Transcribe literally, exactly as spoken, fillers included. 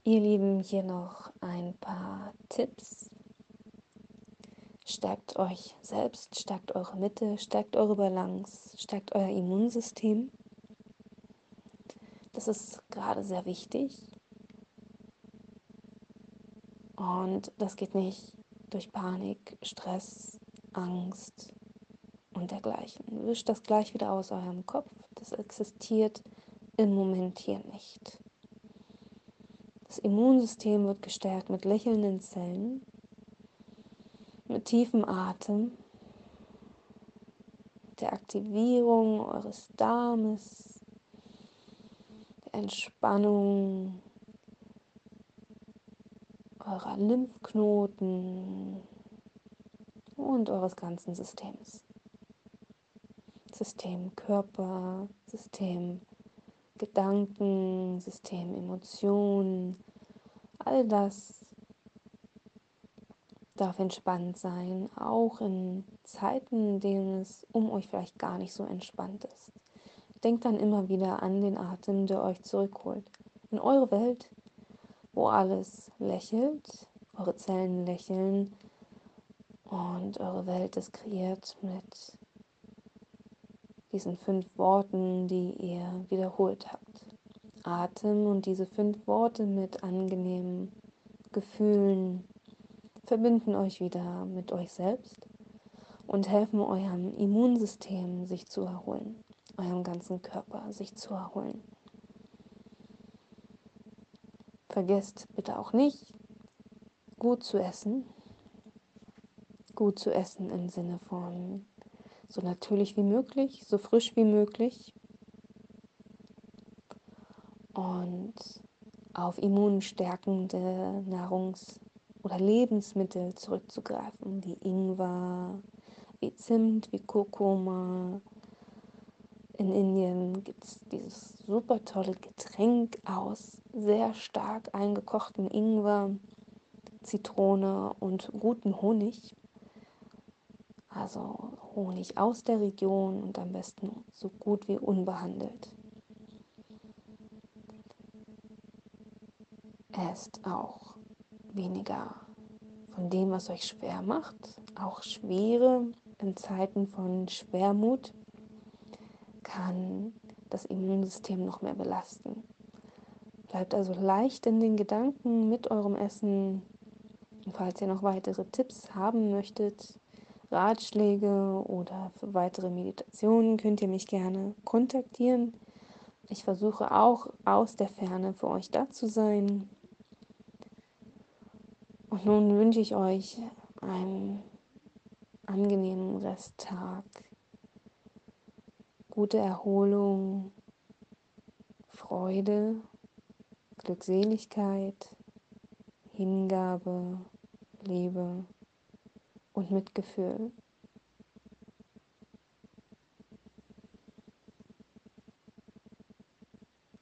Ihr Lieben, hier noch ein paar Tipps. Stärkt euch selbst, stärkt eure Mitte, stärkt eure Balance, stärkt euer Immunsystem. Das ist gerade sehr wichtig. Und das geht nicht durch Panik, Stress, Angst und dergleichen. Wischt das gleich wieder aus eurem Kopf. Das existiert im Moment hier nicht. Das Immunsystem wird gestärkt mit lächelnden Zellen, mit tiefem Atem, der Aktivierung eures Darmes, der Entspannung eurer Lymphknoten und eures ganzen Systems. System Körper, System Gedanken, System Emotionen, all das darf entspannt sein, auch in Zeiten, in denen es um euch vielleicht gar nicht so entspannt ist. Denkt dann immer wieder an den Atem, der euch zurückholt. In eure Welt, wo alles lächelt, eure Zellen lächeln und eure Welt ist kreiert mit diesen fünf Worten, die ihr wiederholt habt. Atem und diese fünf Worte mit angenehmen Gefühlen verbinden euch wieder mit euch selbst und helfen eurem Immunsystem sich zu erholen, eurem ganzen Körper sich zu erholen. Vergesst bitte auch nicht, gut zu essen. Gut zu essen im Sinne von so natürlich wie möglich, so frisch wie möglich und auf immunstärkende Nahrungs- oder Lebensmittel zurückzugreifen, wie Ingwer, wie Zimt, wie Kurkuma. In Indien gibt es dieses super tolle Getränk aus sehr stark eingekochten Ingwer, Zitrone und guten Honig. Also Honig aus der Region und am besten so gut wie unbehandelt. Esst auch weniger von dem, was euch schwer macht. Auch Schwere in Zeiten von Schwermut kann das Immunsystem noch mehr belasten. Bleibt also leicht in den Gedanken mit eurem Essen. Und falls ihr noch weitere Tipps haben möchtet, Ratschläge oder für weitere Meditationen, könnt ihr mich gerne kontaktieren. Ich versuche auch aus der Ferne für euch da zu sein. Und nun wünsche ich euch einen angenehmen Resttag, gute Erholung, Freude, Glückseligkeit, Hingabe, Liebe und Mitgefühl.